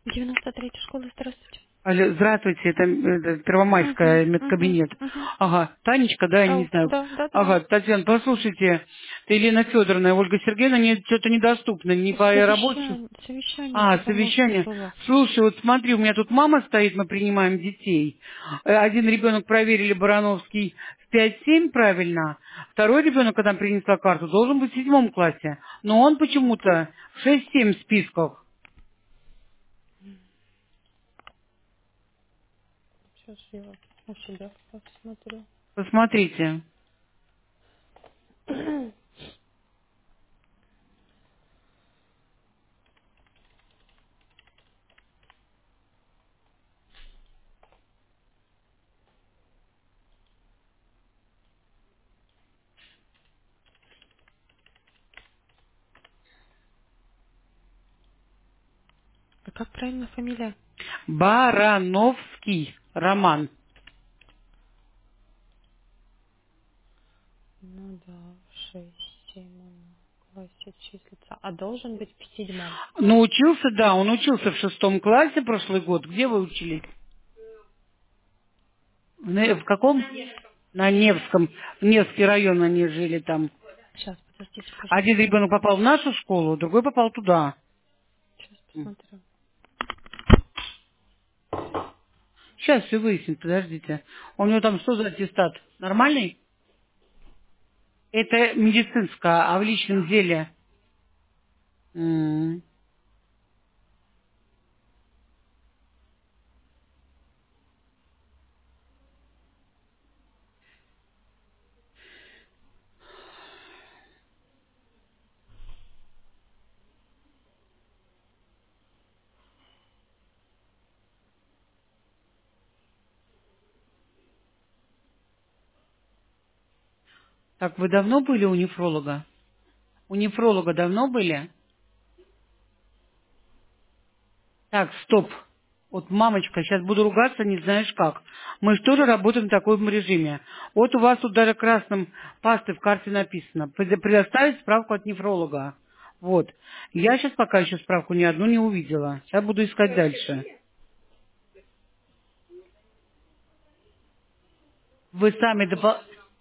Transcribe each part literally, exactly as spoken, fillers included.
девяносто третья школа, здравствуйте. Алло, здравствуйте, это, это Угу, Первомайская угу, медкабинет. угу. Ага, Танечка, да, я не Ау, знаю. да, да, да, да. Ага, Татьяна, послушайте, это Елена Федоровна, Ольга Сергеевна не, что-то недоступна, не по рабочему. Совещание, совещание А, с замовкой совещание. было. Слушай, вот смотри, у меня тут мама стоит, мы принимаем детей. Э, Один ребенок проверили Барановский в пять-семь правильно, второй ребенок, когда принесла карту, должен быть в седьмом классе. Но он почему-то в шесть-семь списках. Сейчас я у себя посмотрю. Посмотрите. А как правильно фамилия? Барановский Роман. Ну да, шесть, семь он в классе числится. А должен быть в седьмом. Ну, учился, да, он учился в шестом классе прошлый год. Где вы учились? В, Не- в каком? На Невском. В Невский район они жили там. Сейчас, подождите, Один пожалуйста. ребенок попал в нашу школу, другой попал туда. Сейчас посмотрю. Сейчас все выясним, подождите. У него там что за аттестат? Нормальный? Это медицинское, а в личном деле? М. Так, вы давно были у нефролога? У нефролога давно были? Так, стоп. Вот, мамочка, сейчас буду ругаться, не знаешь как. Мы же тоже работаем в таком режиме. Вот у вас тут даже красным пастой в карте написано. Пред- Предоставить справку от нефролога. Вот. Я сейчас пока еще справку ни одну не увидела. Сейчас буду искать дальше. Вы сами допол...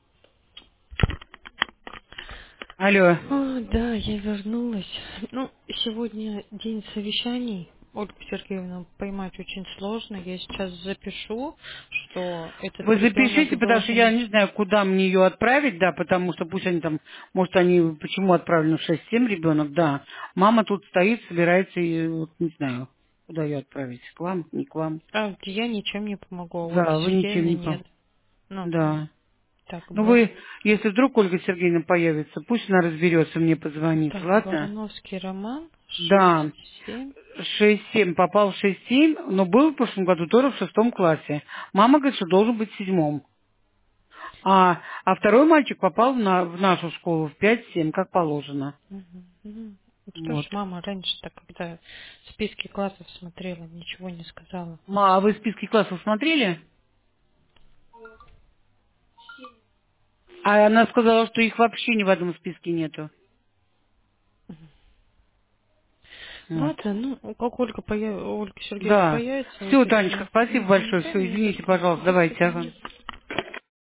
Алло. О, да, я вернулась. Ну, сегодня день совещаний. Ольга Сергеевна, поймать очень сложно. Я сейчас запишу, что этот Вы ребенок запишите, потому что я должен... не знаю, куда мне ее отправить, да, потому что пусть они там, может, они, почему отправлены в шесть-семь ребенок, да. Мама тут стоит, собирается, и вот не знаю, куда ее отправить, к вам, не к вам. А, я ничем не помогу, а Ольги Да, вы ничем Сергеевны не по... нет. Ну, Да. так, Ну Бар... вы, если вдруг Ольга Сергеевна появится, пусть она разберется, мне позвонит, так, ладно? Барановский роман, Да. шесть семь. шесть-семь, попал в шесть-семь, но был в прошлом году тоже в шестом классе. Мама говорит, что должен быть в седьмом. А, а второй мальчик попал в, на- в нашу школу в пять-семь, как положено. Мгм, мгм. Что ж, Вот. мама раньше-то, когда списки классов смотрела, ничего не сказала. Ма, а вы списки классов смотрели? А она сказала, что их вообще ни в одном списке нету. Вот. Ладно, ну, как Ольга, появ... Ольга Сергеевна Да. появится, я Все, Танечка, перезвоню. спасибо Мгм, большое. да, Все, не за извините, что. пожалуйста, До давайте. Ага. свидания.